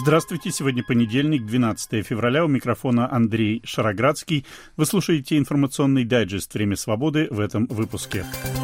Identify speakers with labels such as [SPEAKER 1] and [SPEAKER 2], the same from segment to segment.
[SPEAKER 1] Здравствуйте, сегодня понедельник, 12 февраля, у микрофона Андрей Шароградский. Вы слушаете информационный дайджест «Время свободы» в этом выпуске.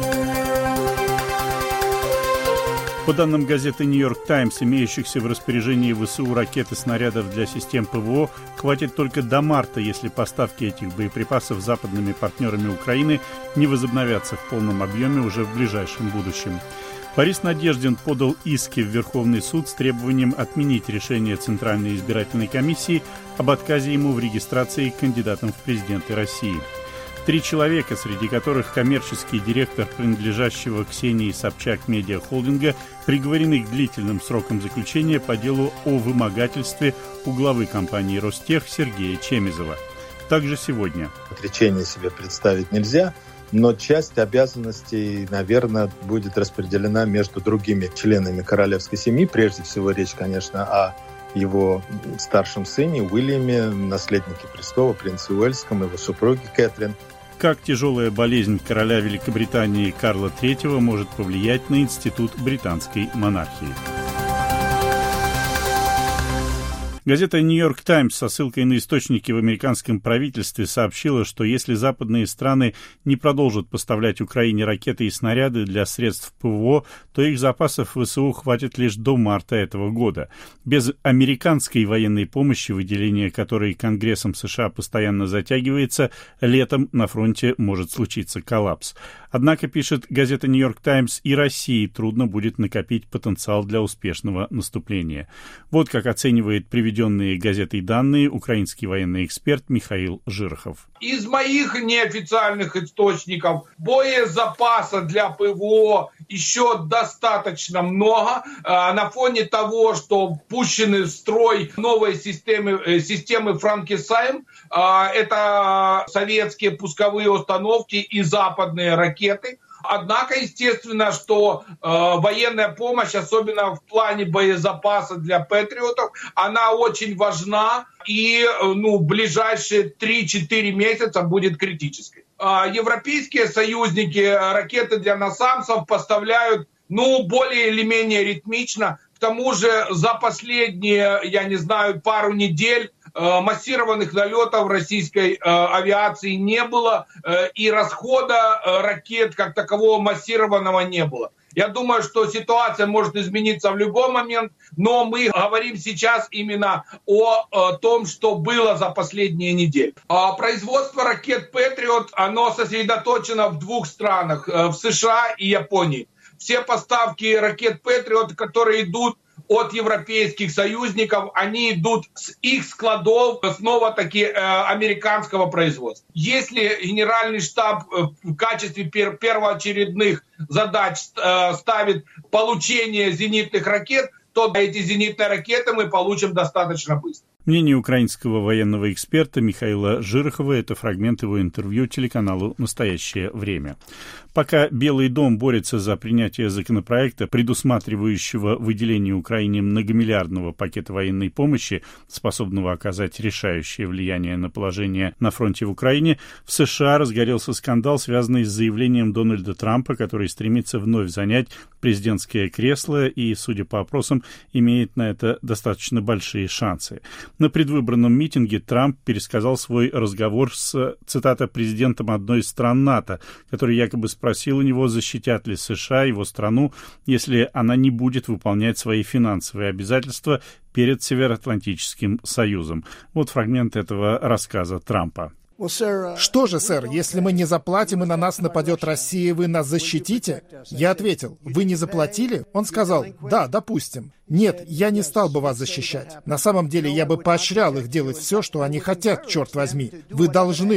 [SPEAKER 1] По данным газеты «Нью-Йорк Таймс», имеющихся в распоряжении ВСУ ракет и снарядов для систем ПВО хватит только до марта, если поставки этих боеприпасов западными партнерами Украины не возобновятся в полном объеме уже в ближайшем будущем. Борис Надеждин подал иски в Верховный суд с требованием отменить решение Центральной избирательной комиссии об отказе ему в регистрации кандидатом в президенты России. 3 человека, среди которых коммерческий директор принадлежащего Ксении Собчак медиахолдинга, приговорены к длительным срокам заключения по делу о вымогательстве у главы компании «Ростех» Сергея Чемизова. Также сегодня.
[SPEAKER 2] Отречение себе представить нельзя, но часть обязанностей, наверное, будет распределена между другими членами королевской семьи. Прежде всего речь, конечно, о его старшем сыне Уильяме, наследнике престола, принце Уэльском, его супруге Кэтрин.
[SPEAKER 1] Как тяжелая болезнь короля Великобритании Карла III может повлиять на институт британской монархии? Газета «Нью-Йорк Таймс» со ссылкой на источники в американском правительстве сообщила, что если западные страны не продолжат поставлять Украине ракеты и снаряды для средств ПВО, то их запасов ВСУ хватит лишь до марта этого года. Без американской военной помощи, выделение которой Конгрессом США постоянно затягивается, летом на фронте может случиться коллапс. Однако, пишет газета «Нью-Йорк Таймс», и России трудно будет накопить потенциал для успешного наступления. Вот как оценивает приведенные газетой данные украинский военный эксперт Михаил Жирохов.
[SPEAKER 3] Из моих неофициальных источников боезапаса для ПВО еще достаточно много. На фоне того, что пущены в строй новые системы Франкенштейн, это советские пусковые установки и западные ракеты. Однако, естественно, что военная помощь, особенно в плане боезапаса для патриотов, она очень важна и в ближайшие 3-4 месяца будет критической. Европейские союзники ракеты для насамсов поставляют более или менее ритмично. К тому же за последние, пару недель массированных налетов российской авиации не было, и расхода ракет как такового массированного не было. Я думаю, что ситуация может измениться в любой момент, но мы говорим сейчас именно о том, что было за последние недели. Производство ракет «Патриот», оно сосредоточено в 2 странах, в США и Японии. Все поставки ракет «Патриот», которые идут от европейских союзников, они идут с их складов, снова-таки американского производства. Если Генеральный штаб в качестве первоочередных задач ставит получение зенитных ракет, то эти зенитные ракеты мы получим достаточно быстро.
[SPEAKER 1] Мнение украинского военного эксперта Михаила Жирохова – это фрагмент его интервью телеканалу «Настоящее время». Пока Белый дом борется за принятие законопроекта, предусматривающего выделение Украине многомиллиардного пакета военной помощи, способного оказать решающее влияние на положение на фронте в Украине, в США разгорелся скандал, связанный с заявлением Дональда Трампа, который стремится вновь занять президентское кресло и, судя по опросам, имеет на это достаточно большие шансы. На предвыборном митинге Трамп пересказал свой разговор с, цитата, президентом одной из стран НАТО, который якобы спросил у него, защитят ли США его страну, если она не будет выполнять свои финансовые обязательства перед Североатлантическим Союзом. Вот фрагмент этого рассказа Трампа.
[SPEAKER 4] Что же, сэр, если мы не заплатим и на нас нападет Россия, вы нас защитите? Я ответил, вы не заплатили? Он сказал, да, допустим. Нет, я не стал бы вас защищать. На самом деле, я бы поощрял их делать все, что они хотят, черт возьми. Вы должны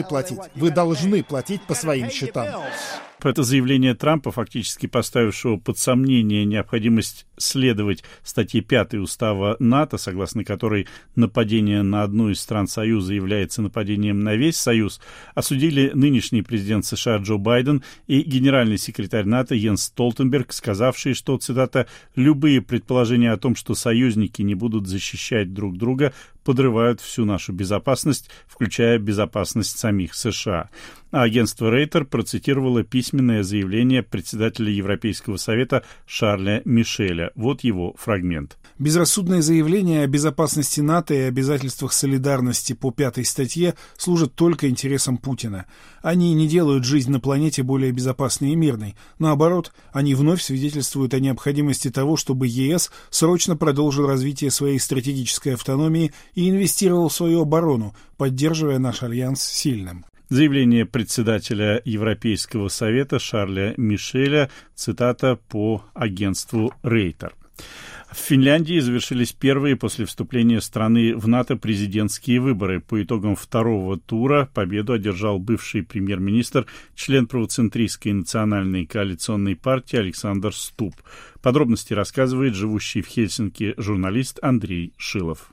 [SPEAKER 4] платить по своим счетам.
[SPEAKER 1] Это заявление Трампа, фактически поставившего под сомнение необходимость следовать статье 5 Устава НАТО, согласно которой нападение на одну из стран Союза является нападением на весь Союз, осудили нынешний президент США Джо Байден и генеральный секретарь НАТО Йенс Столтенберг, сказавшие, что, цитата, «любые предположения о том, что союзники не будут защищать друг друга, подрывают всю нашу безопасность, включая безопасность самих США. А агентство Рейтер процитировало письменное заявление председателя Европейского совета Шарля Мишеля. Вот его фрагмент.
[SPEAKER 5] Безрассудное заявление о безопасности НАТО и обязательствах солидарности по 5-й статье служат только интересам Путина. Они не делают жизнь на планете более безопасной и мирной. Наоборот, они вновь свидетельствуют о необходимости того, чтобы ЕС срочно продолжил развитие своей стратегической автономии и инвестировал в свою оборону, поддерживая наш альянс сильным.
[SPEAKER 1] Заявление председателя Европейского совета Шарля Мишеля, цитата по агентству Рейтер. В Финляндии завершились первые после вступления страны в НАТО президентские выборы. По итогам второго тура победу одержал бывший премьер-министр, член правоцентристской национальной коалиционной партии Александр Стуб. Подробности рассказывает живущий в Хельсинки журналист Андрей Шилов.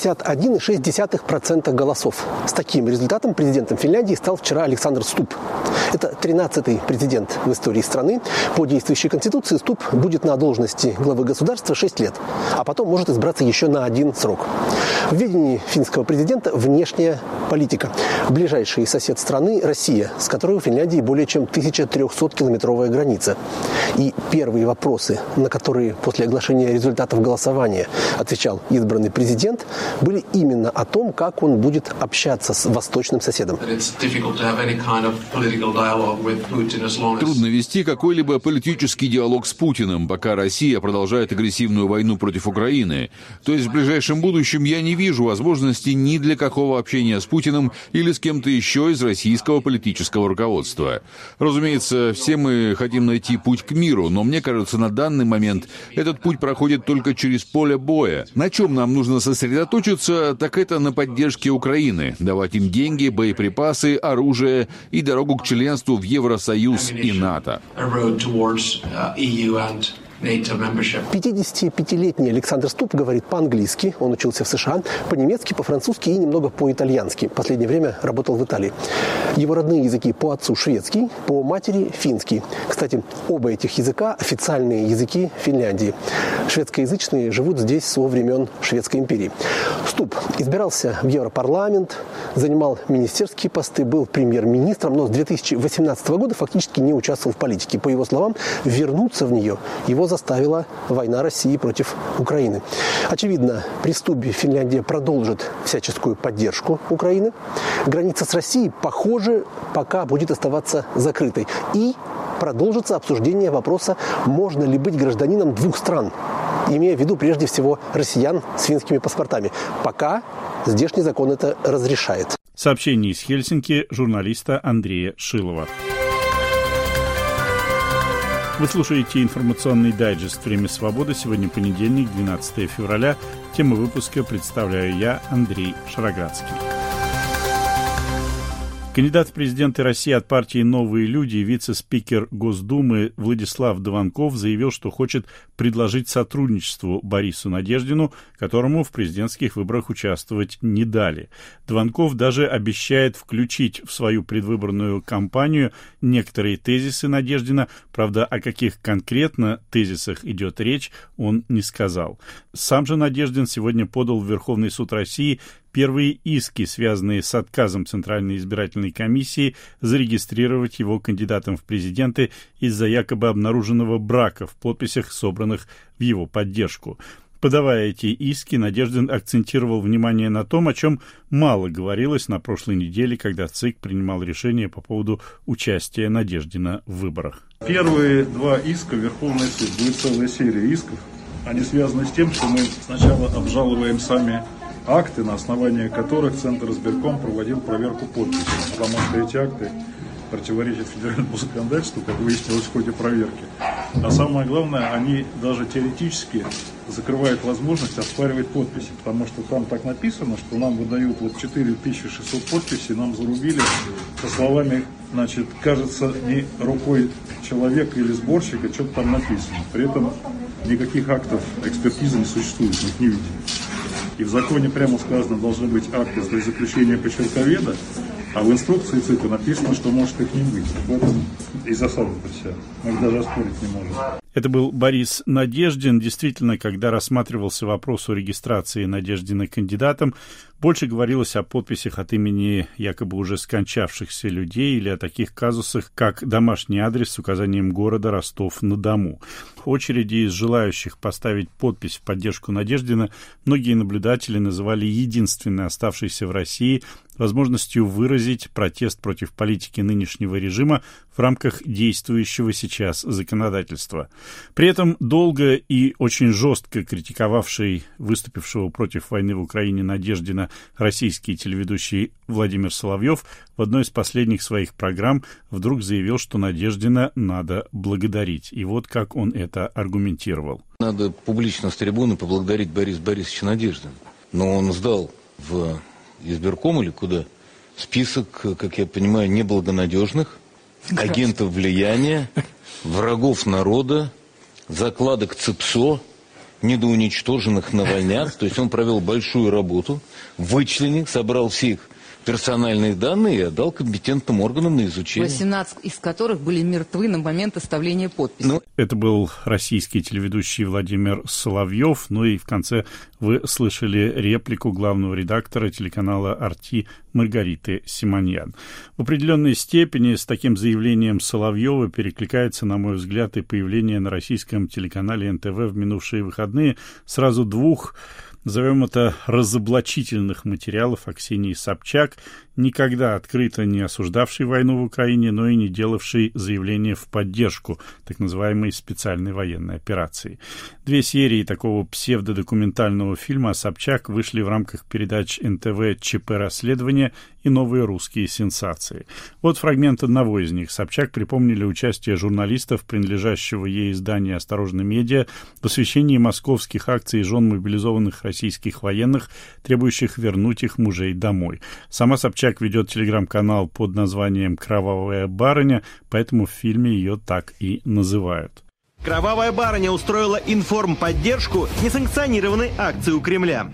[SPEAKER 6] 51,6% голосов. С таким результатом президентом Финляндии стал вчера Александр Стуб. Это 13-й президент в истории страны. По действующей конституции Стуб будет на должности главы государства 6 лет, а потом может избраться еще на 1 срок. В ведении финского президента внешняя политика. Ближайший сосед страны – Россия, с которой у Финляндии более чем 1300-километровая граница. И первые вопросы, на которые после оглашения результатов голосования отвечал избранный президент, были именно о том, как он будет общаться с восточным соседом.
[SPEAKER 7] Трудно вести какой-либо политический диалог с Путиным, пока Россия продолжает агрессивную войну против Украины. То есть в ближайшем будущем я не вижу возможности ни для какого общения с Путиным или с кем-то еще из российского политического руководства. Разумеется, все мы хотим найти путь к миру, но мне кажется, на данный момент этот путь проходит только через поле боя. На чем нам нужно сосредоточиться, так это на поддержке Украины, давать им деньги, боеприпасы, оружие и дорогу к членству в Евросоюз и НАТО.
[SPEAKER 6] 55-летний Александр Стуб говорит по-английски, он учился в США, по-немецки, по-французски и немного по-итальянски. В последнее время работал в Италии. Его родные языки по отцу шведский, по матери финский. Кстати, оба этих языка – официальные языки Финляндии. Шведскоязычные живут здесь со времен Шведской империи. Стуб избирался в Европарламент, занимал министерские посты, был премьер-министром, но с 2018 года фактически не участвовал в политике. По его словам, вернуться в нее его заставила война России против Украины. Очевидно, при Стубе Финляндия продолжит всяческую поддержку Украины. Граница с Россией, похоже, пока будет оставаться закрытой. И продолжится обсуждение вопроса, можно ли быть гражданином двух стран, имея в виду прежде всего россиян с финскими паспортами. Пока здешний закон это разрешает.
[SPEAKER 1] Сообщение из Хельсинки журналиста Андрея Шилова. Вы слушаете информационный дайджест «Время свободы». Сегодня понедельник, 12 февраля. Тему выпуска представляю я, Андрей Шароградский. Кандидат в президенты России от партии «Новые люди» и вице-спикер Госдумы Владислав Дованков заявил, что хочет предложить сотрудничеству Борису Надеждину, которому в президентских выборах участвовать не дали. Дованков даже обещает включить в свою предвыборную кампанию некоторые тезисы Надеждина, правда, о каких конкретно тезисах идет речь, он не сказал. Сам же Надеждин сегодня подал в Верховный суд России первые иски, связанные с отказом Центральной избирательной комиссии зарегистрировать его кандидатом в президенты из-за якобы обнаруженного брака в подписях, собранных в его поддержку. Подавая эти иски, Надеждин акцентировал внимание на том, о чем мало говорилось на прошлой неделе, когда ЦИК принимал решение по поводу участия Надеждина в выборах.
[SPEAKER 8] Первые два иска в Верховный суд, будет целая серия исков. Они связаны с тем, что мы сначала обжалуем сами акты, на основании которых Центр избирком проводил проверку подписей, потому что эти акты противоречат федеральному законодательству, как выяснилось в ходе проверки. А самое главное, они даже теоретически закрывают возможность оспаривать подписи, потому что там так написано, что нам выдают 4600 подписей, нам зарубили со словами, значит, кажется, не рукой человека или сборщика, что-то там написано. При этом никаких актов экспертизы не существует, мы их не видим. И в законе прямо сказано, должны быть акты для заключения почерковеда, а в инструкции ЦИКа написано, что может их не быть. В этом и засада-то вся. Мы их даже оспорить не можем.
[SPEAKER 1] Это был Борис Надеждин. Действительно, когда рассматривался вопрос о регистрации Надеждина кандидатом, Больше говорилось о подписях от имени якобы уже скончавшихся людей или о таких казусах, как домашний адрес с указанием города Ростов-на-Дону. Очереди из желающих поставить подпись в поддержку Надеждина многие наблюдатели называли единственной оставшейся в России возможностью выразить протест против политики нынешнего режима в рамках действующего сейчас законодательства. При этом долго и очень жестко критиковавший выступившего против войны в Украине Надеждина российский телеведущий Владимир Соловьев в одной из последних своих программ вдруг заявил, что Надеждина надо благодарить. И вот как он это аргументировал.
[SPEAKER 9] Надо публично с трибуны поблагодарить Бориса Борисовича Надеждина. Но он сдал в избирком или куда список, как я понимаю, неблагонадежных, агентов влияния, врагов народа, закладок ЦИПСО, недоуничтоженных навальнят. То есть он провел большую работу, вычленил, собрал всех персональные данные и отдал компетентным органам на изучение.
[SPEAKER 10] 18 из которых были мертвы на момент оставления подписи.
[SPEAKER 1] Это был российский телеведущий Владимир Соловьев. Ну и в конце вы слышали реплику главного редактора телеканала «Арти» Маргариты Симоньян. В определенной степени с таким заявлением Соловьева перекликается, на мой взгляд, и появление на российском телеканале НТВ в минувшие выходные сразу двух, назовем это, разоблачительных материалов о Ксении Собчак, никогда открыто не осуждавшей войну в Украине, но и не делавшей заявления в поддержку так называемой специальной военной операции. 2 серии такого псевдодокументального фильма о Собчак вышли в рамках передач НТВ «ЧП. Расследование» и «Новые русские сенсации». Вот фрагмент одного из них. Собчак припомнили участие журналистов, принадлежащего ей издания «Осторожно, медиа», в освещении московских акций жен мобилизованных российских военных, требующих вернуть их мужей домой. Сама Собчак ведет телеграм-канал под названием «Кровавая барыня», поэтому в фильме ее так и называют.
[SPEAKER 11] Кровавая барыня устроила информподдержку несанкционированной акции у Кремля.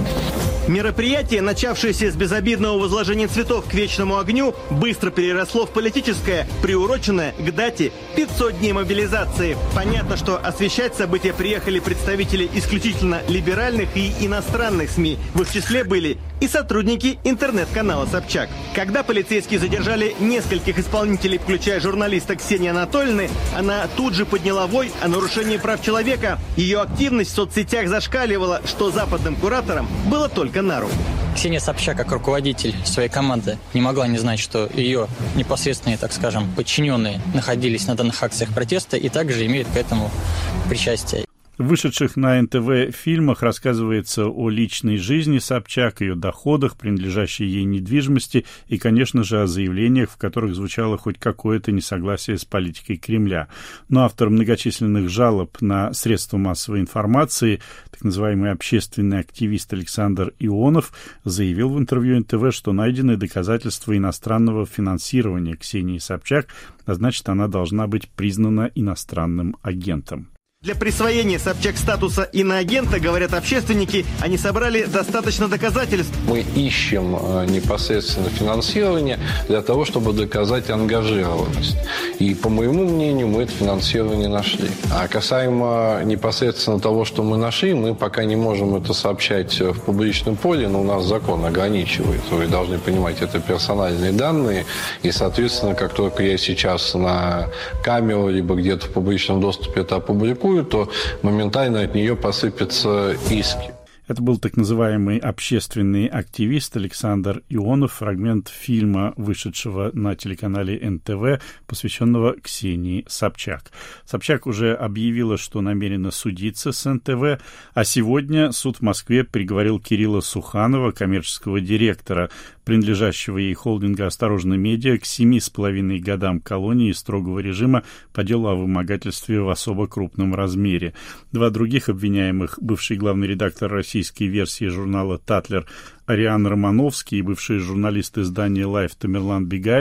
[SPEAKER 11] Мероприятие, начавшееся с безобидного возложения цветов к вечному огню, быстро переросло в политическое, приуроченное к дате 500 дней мобилизации. Понятно, что освещать события приехали представители исключительно либеральных и иностранных СМИ. В их числе были и сотрудники интернет-канала Собчак. Когда полицейские задержали нескольких исполнителей, включая журналиста Ксении Анатольевны, она тут же подняла вой о нарушении прав человека. Ее активность в соцсетях зашкаливала, что западным кураторам было только на руку.
[SPEAKER 12] Ксения Собчак, как руководитель своей команды, не могла не знать, что ее непосредственные, так скажем, подчиненные находились на данных акциях протеста и также имеют к этому причастие.
[SPEAKER 1] В вышедших на НТВ фильмах рассказывается о личной жизни Собчак, ее доходах, принадлежащей ей недвижимости и, конечно же, о заявлениях, в которых звучало хоть какое-то несогласие с политикой Кремля. Но автор многочисленных жалоб на средства массовой информации, так называемый общественный активист Александр Ионов, заявил в интервью НТВ, что найдены доказательства иностранного финансирования Ксении Собчак, а значит, она должна быть признана иностранным агентом.
[SPEAKER 11] Для присвоения Собчак статуса иноагента, говорят общественники, они собрали достаточно доказательств.
[SPEAKER 13] Мы ищем непосредственно финансирование для того, чтобы доказать ангажированность. И, по моему мнению, мы это финансирование нашли. А касаемо непосредственно того, что мы нашли, мы пока не можем это сообщать в публичном поле, но у нас закон ограничивает. Вы должны понимать, это персональные данные. И, соответственно, как только я сейчас на камеру, либо где-то в публичном доступе это опубликую, то моментально от нее посыпятся иски.
[SPEAKER 1] Это был так называемый общественный активист Александр Ионов, фрагмент фильма, вышедшего на телеканале НТВ, посвященного Ксении Собчак. Собчак уже объявила, что намерена судиться с НТВ, а сегодня суд в Москве приговорил Кирилла Суханова, коммерческого директора принадлежащего ей холдинга «Осторожно, медиа», к 7,5 годам колонии строгого режима по делу о вымогательстве в особо крупном размере. 2 других обвиняемых, бывший главный редактор российской версии журнала «Татлер» Ариан Романовский и бывший журналист издания «Лайф» Тамерлан Бегаев,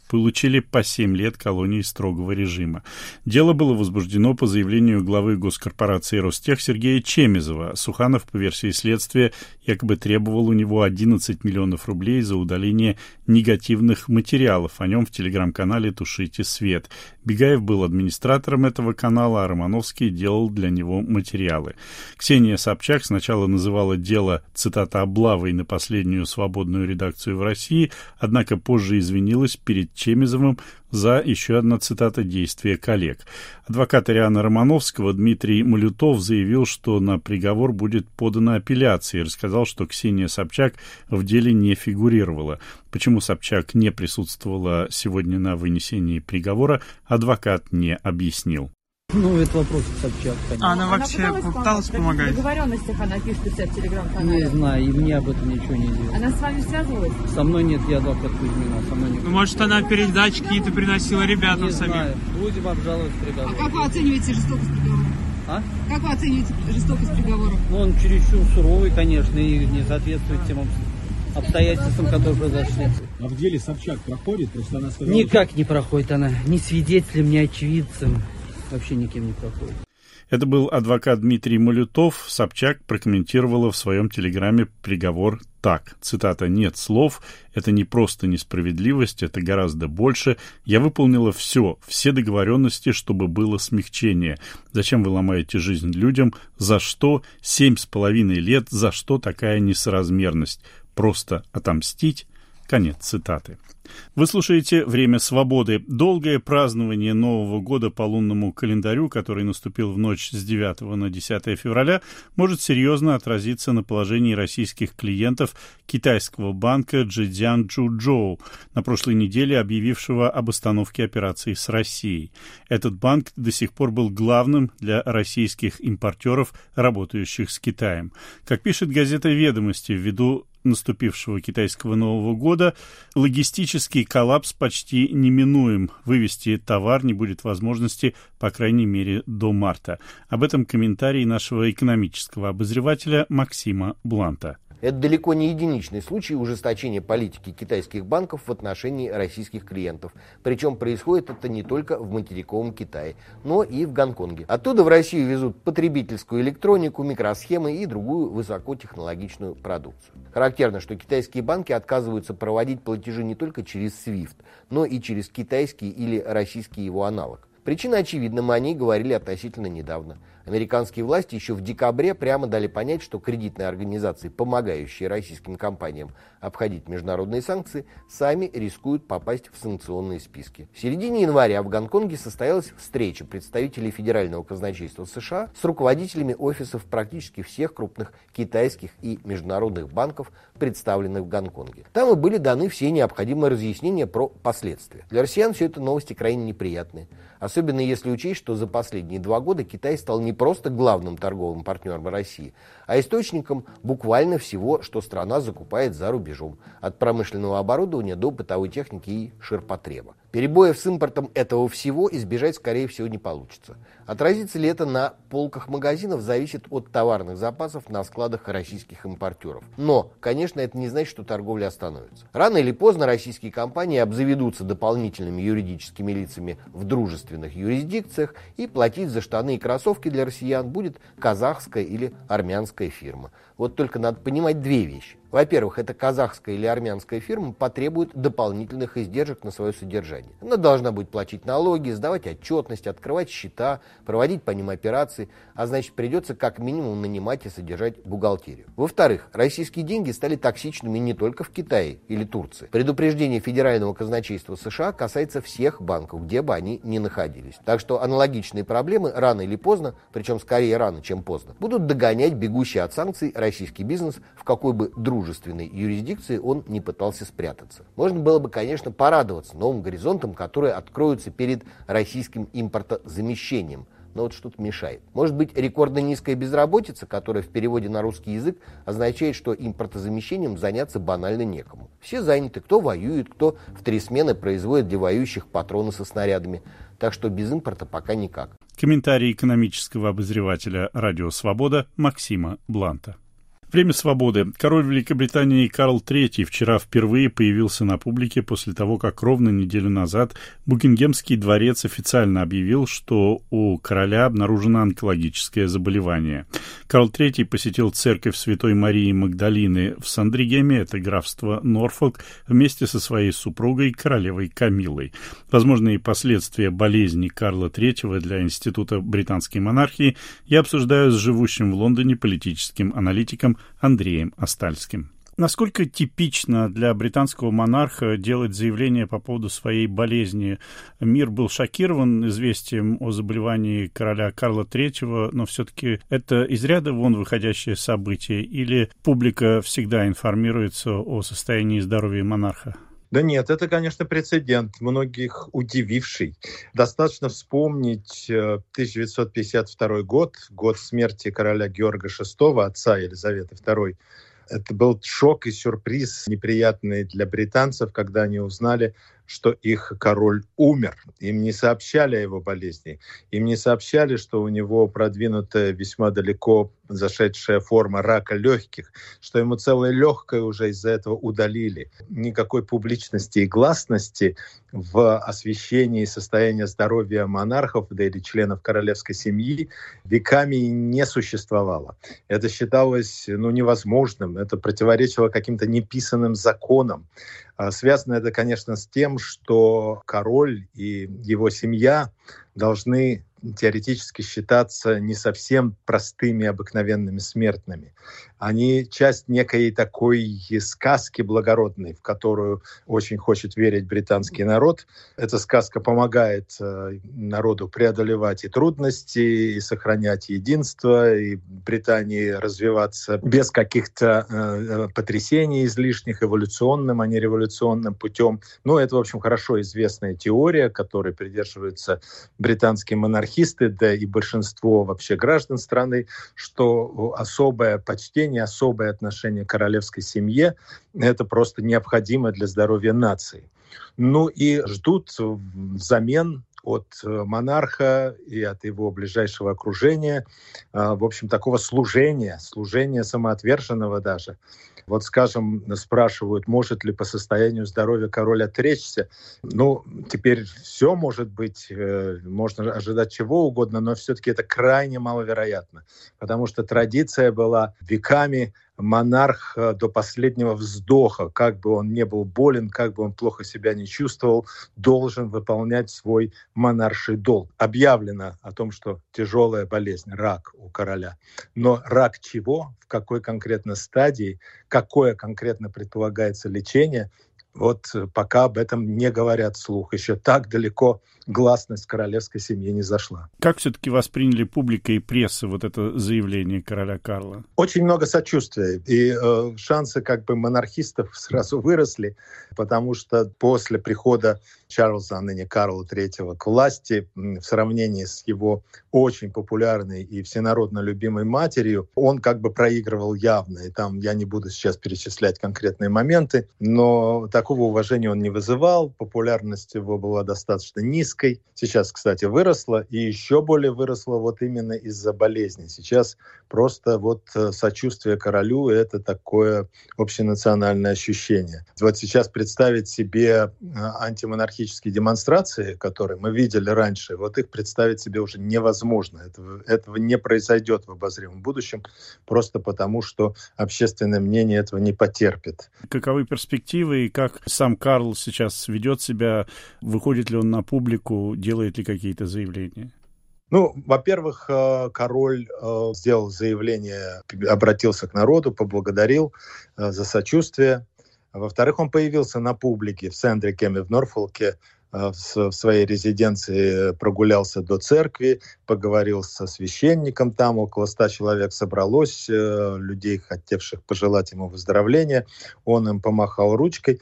[SPEAKER 1] получили по 7 лет колонии строгого режима. Дело было возбуждено по заявлению главы госкорпорации «Ростех» Сергея Чемезова. Суханов, по версии следствия, якобы требовал у него 11 миллионов рублей за удаление негативных материалов о нем в телеграм-канале «Тушите свет». Бегаев был администратором этого канала, а Романовский делал для него материалы. Ксения Собчак сначала называла дело, цитата, «облавой на последнюю свободную редакцию в России», однако позже извинилась перед Чемезовым за, еще одна цитата, действия коллег. Адвокат Иоанна Романовского Дмитрий Малютов заявил, что на приговор будет подана апелляция, и рассказал, что Ксения Собчак в деле не фигурировала. Почему Собчак не присутствовала сегодня на вынесении приговора, адвокат не объяснил.
[SPEAKER 14] Ну, это вопрос к Собчак, конечно.
[SPEAKER 15] Она вообще пыталась помогать?
[SPEAKER 16] В договоренностях она пишет у себя в телеграм-канале.
[SPEAKER 14] Не знаю, и мне об этом ничего не делает.
[SPEAKER 16] Она с вами связывалась?
[SPEAKER 14] Со мной нет, я адвокат Кузьмина, со мной нет.
[SPEAKER 15] Ну, может, она передачи какие-то приносила ребятам самим?
[SPEAKER 14] Не знаю, будем обжаловать приговор.
[SPEAKER 16] А как вы оцениваете жестокость приговора?
[SPEAKER 14] А?
[SPEAKER 16] Как вы оцениваете жестокость приговора?
[SPEAKER 14] Ну, он чересчур суровый, конечно, и не соответствует тем обстоятельствам, которые произошли.
[SPEAKER 17] А в деле Собчак проходит? Просто она сказала,
[SPEAKER 14] никак не проходит она, ни свидетелем, ни очевидцем. Вообще никем не проходит.
[SPEAKER 1] Это был адвокат Дмитрий Малютов. Собчак прокомментировала в своем телеграме приговор так. Цитата: «Нет слов. Это не просто несправедливость, это гораздо больше. Я выполнила все договоренности, чтобы было смягчение. Зачем вы ломаете жизнь людям? За что? 7,5 лет. За что такая несоразмерность? Просто отомстить?» Конец цитаты. Вы слушаете «Время свободы». Долгое празднование Нового года по лунному календарю, который наступил в ночь с 9 на 10 февраля, может серьезно отразиться на положении российских клиентов китайского банка Zhejiang Zhuzhou, на прошлой неделе объявившего об остановке операций с Россией. Этот банк до сих пор был главным для российских импортеров, работающих с Китаем. Как пишет газета «Ведомости», ввиду наступившего китайского Нового года логистический коллапс почти неминуем. Вывести товар не будет возможности, по крайней мере, до марта. Об этом комментарий нашего экономического обозревателя Максима Бланта.
[SPEAKER 18] Это далеко не единичный случай ужесточения политики китайских банков в отношении российских клиентов. Причем происходит это не только в материковом Китае, но и в Гонконге. Оттуда в Россию везут потребительскую электронику, микросхемы и другую высокотехнологичную продукцию. Характерно, что китайские банки отказываются проводить платежи не только через SWIFT, но и через китайский или российский его аналог. Причина очевидна, мы о ней говорили относительно недавно. Американские власти еще в декабре прямо дали понять, что кредитные организации, помогающие российским компаниям обходить международные санкции, сами рискуют попасть в санкционные списки. В середине января в Гонконге состоялась встреча представителей Федерального казначейства США с руководителями офисов практически всех крупных китайских и международных банков, представленных в Гонконге. Там и были даны все необходимые разъяснения про последствия. Для россиян все это новости крайне неприятные. Особенно если учесть, что за последние 2 года Китай стал не просто главным торговым партнером России, а источником буквально всего, что страна закупает за рубежом, от промышленного оборудования до бытовой техники и ширпотреба. Перебоев с импортом этого всего избежать, скорее всего, не получится. Отразится ли это на полках магазинов, зависит от товарных запасов на складах российских импортеров. Но, конечно, это не значит, что торговля остановится. Рано или поздно российские компании обзаведутся дополнительными юридическими лицами в дружественных юрисдикциях, и платить за штаны и кроссовки для россиян будет казахская или армянская фирма. Вот только надо понимать 2 вещи. Во-первых, эта казахская или армянская фирма потребует дополнительных издержек на свое содержание. Она должна будет платить налоги, сдавать отчетность, открывать счета, проводить по ним операции, а значит, придется как минимум нанимать и содержать бухгалтерию. Во-вторых, российские деньги стали токсичными не только в Китае или Турции. Предупреждение Федерального казначейства США касается всех банков, где бы они ни находились. Так что аналогичные проблемы рано или поздно, причем скорее рано, чем поздно, будут догонять бегущий от санкций российский бизнес, в какой бы дружественной юрисдикции он не пытался спрятаться. Можно было бы, конечно, порадоваться новым горизонтам, которые откроются перед российским импортозамещением. Но вот что-то мешает. Может быть, рекордно низкая безработица, которая в переводе на русский язык означает, что импортозамещением заняться банально некому. Все заняты, кто воюет, кто в 3 смены производит для воюющих патроны со снарядами. Так что без импорта пока никак.
[SPEAKER 1] Комментарий экономического обозревателя «Радио Свобода» Максима Бланта. Время свободы. Король Великобритании Карл III вчера впервые появился на публике после того, как ровно неделю назад Букингемский дворец официально объявил, что у короля обнаружено онкологическое заболевание. Карл III посетил церковь Святой Марии Магдалины в Сандригеме, это графство Норфолк, вместе со своей супругой, королевой Камиллой. Возможные последствия болезни Карла III для Института британской монархии я обсуждаю с живущим в Лондоне политическим аналитиком Андреем Остальским. Насколько типично для британского монарха делать заявление по поводу своей болезни? Мир был шокирован известием о заболевании короля Карла III, но все-таки это из ряда вон выходящее событие, или публика всегда информируется о состоянии здоровья монарха?
[SPEAKER 2] Да нет, это, конечно, прецедент, многих удививший. Достаточно вспомнить 1952 год смерти короля Георга VI, отца Елизаветы II. Это был шок и сюрприз неприятный для британцев, когда они узнали, что их король умер. Им не сообщали о его болезни. Им не сообщали, что у него продвинутая, весьма далеко зашедшая форма рака легких, что ему целое легкое уже из-за этого удалили. Никакой публичности и гласности в освещении состояния здоровья монархов, да или членов королевской семьи веками не существовало. Это считалось невозможным, это противоречило каким-то неписанным законам. Связано это, конечно, с тем, что король и его семья должны теоретически считаться не совсем простыми, обыкновенными смертными. Они часть некой такой сказки благородной, в которую очень хочет верить британский народ. Эта сказка помогает народу преодолевать и трудности, и сохранять единство, и Британии развиваться без каких-то потрясений излишних, эволюционным, а не революционным путем. Это, в общем, хорошо известная теория, которой придерживаются британские монархисты, да и большинство вообще граждан страны, что особое почтение, особое отношение к королевской семье – это просто необходимо для здоровья нации. И ждут взамен от монарха и от его ближайшего окружения, в общем, такого служения самоотверженного даже. Скажем, спрашивают, может ли по состоянию здоровья король отречься. Теперь все может быть, можно ожидать чего угодно, но все-таки это крайне маловероятно, потому что традиция была веками. Монарх до последнего вздоха, как бы он ни был болен, как бы он плохо себя не чувствовал, должен выполнять свой монарший долг. Объявлено о том, что тяжелая болезнь, рак у короля. Но рак чего, в какой конкретно стадии, какое конкретно предполагается лечение, пока об этом не говорят вслух. Еще так далеко гласность королевской семьи не зашла.
[SPEAKER 1] Как все-таки восприняли публика и пресса это заявление короля Карла?
[SPEAKER 2] Очень много сочувствия. И шансы монархистов сразу выросли, потому что после прихода Чарльза, а ныне Карла III, к власти, в сравнении с его очень популярной и всенародно любимой матерью, он проигрывал явно. И там я не буду сейчас перечислять конкретные моменты, но такого уважения он не вызывал, популярность его была достаточно низкой. Сейчас, кстати, выросла, и еще более выросла именно из-за болезни. Сейчас просто сочувствие королю – это такое общенациональное ощущение. Сейчас представить себе антимонархические демонстрации, которые мы видели раньше, их представить себе уже невозможно. Этого не произойдет в обозримом будущем, просто потому, что общественное мнение этого не потерпит.
[SPEAKER 1] Каковы перспективы и как сам Карл сейчас ведет себя? Выходит ли он на публику, делает ли какие-то заявления?
[SPEAKER 2] Во-первых, король сделал заявление, обратился к народу, поблагодарил за сочувствие. Во-вторых, он появился на публике в Сандригеме в Норфолке, в своей резиденции, прогулялся до церкви, поговорил со священником, там около 100 человек собралось, людей, хотевших пожелать ему выздоровления. Он им помахал ручкой.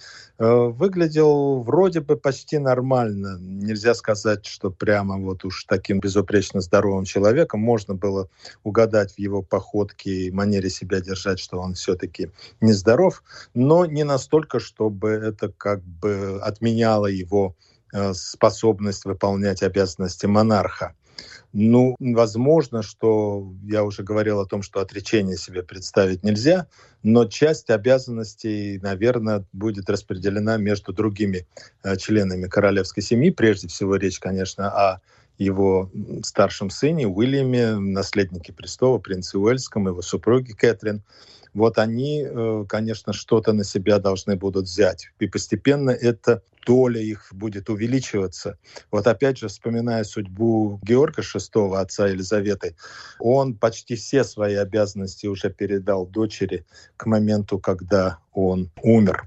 [SPEAKER 2] Выглядел вроде бы почти нормально. Нельзя сказать, что прямо уж таким безупречно здоровым человеком. Можно было угадать в его походке и манере себя держать, что он все-таки нездоров, но не настолько, чтобы это отменяло его способность выполнять обязанности монарха. Возможно, что я уже говорил о том, что отречение себе представить нельзя, но часть обязанностей, наверное, будет распределена между другими членами королевской семьи. Прежде всего речь, конечно, о его старшем сыне Уильяме, наследнике престола, принце Уэльском, его супруге Кэтрин. Вот они, конечно, что-то на себя должны будут взять. И постепенно эта доля их будет увеличиваться. Вот опять же, вспоминая судьбу Георга VI, отца Елизаветы, он почти все свои обязанности уже передал дочери к моменту, когда он умер.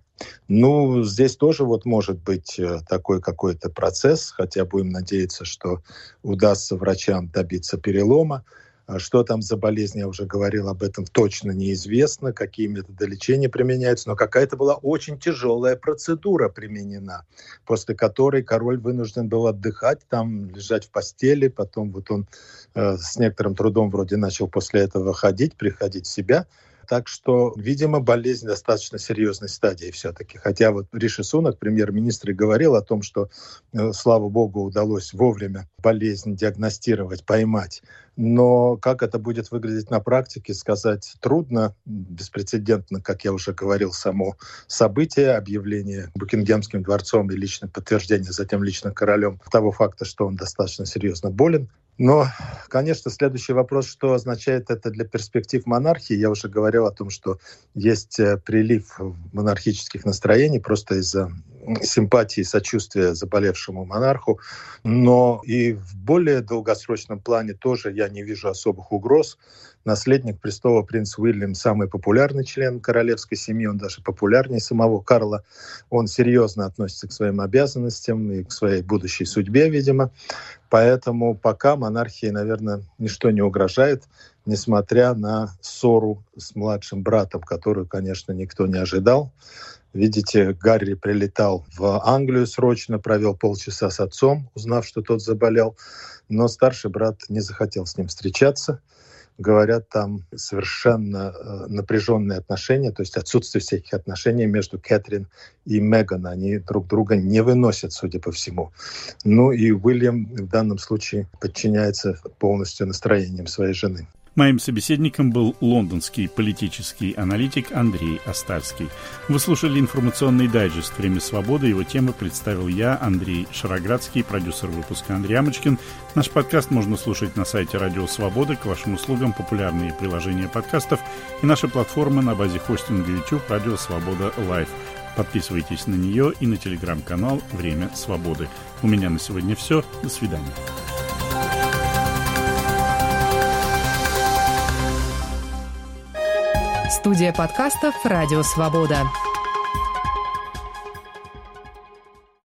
[SPEAKER 2] Здесь тоже может быть такой какой-то процесс, хотя будем надеяться, что удастся врачам добиться перелома. Что там за болезнь, я уже говорил об этом, точно неизвестно, какие методы лечения применяются, но какая-то была очень тяжелая процедура применена, после которой король вынужден был отдыхать, там лежать в постели, потом он с некоторым трудом вроде начал после этого приходить в себя. Так что, видимо, болезнь достаточно серьезной стадии все-таки. Хотя Риши Сунак, премьер-министр, и говорил о том, что, слава богу, удалось вовремя болезнь диагностировать, поймать. Но как это будет выглядеть на практике, сказать трудно. Беспрецедентно, как я уже говорил, само событие, объявление Букингемским дворцом и личное подтверждение затем лично королем того факта, что он достаточно серьезно болен. Но, конечно, следующий вопрос, что означает это для перспектив монархии. Я уже говорил о том, что есть прилив монархических настроений просто из-за симпатии и сочувствия заболевшему монарху. Но и в более долгосрочном плане тоже я не вижу особых угроз. Наследник престола принц Уильям самый популярный член королевской семьи, он даже популярнее самого Карла. Он серьезно относится к своим обязанностям и к своей будущей судьбе, видимо. Поэтому пока монархии, наверное, ничто не угрожает, несмотря на ссору с младшим братом, которую, конечно, никто не ожидал. Видите, Гарри прилетал в Англию срочно, провел полчаса с отцом, узнав, что тот заболел. Но старший брат не захотел с ним встречаться. Говорят, там совершенно напряженные отношения, то есть отсутствие всяких отношений между Кэтрин и Меган. Они друг друга не выносят, судя по всему. И Уильям в данном случае подчиняется полностью настроениям своей жены.
[SPEAKER 1] Моим собеседником был лондонский политический аналитик Андрей Остальский. Вы слушали информационный дайджест «Время свободы». Его темы представил я, Андрей Шароградский, продюсер выпуска Андрей Амочкин. Наш подкаст можно слушать на сайте Радио Свободы. К вашим услугам популярные приложения подкастов и наши платформы на базе хостинга YouTube Радио Свобода Лайв. Подписывайтесь на нее и на телеграм-канал «Время свободы». У меня на сегодня все. До свидания.
[SPEAKER 19] Студия подкастов «Радио Свобода».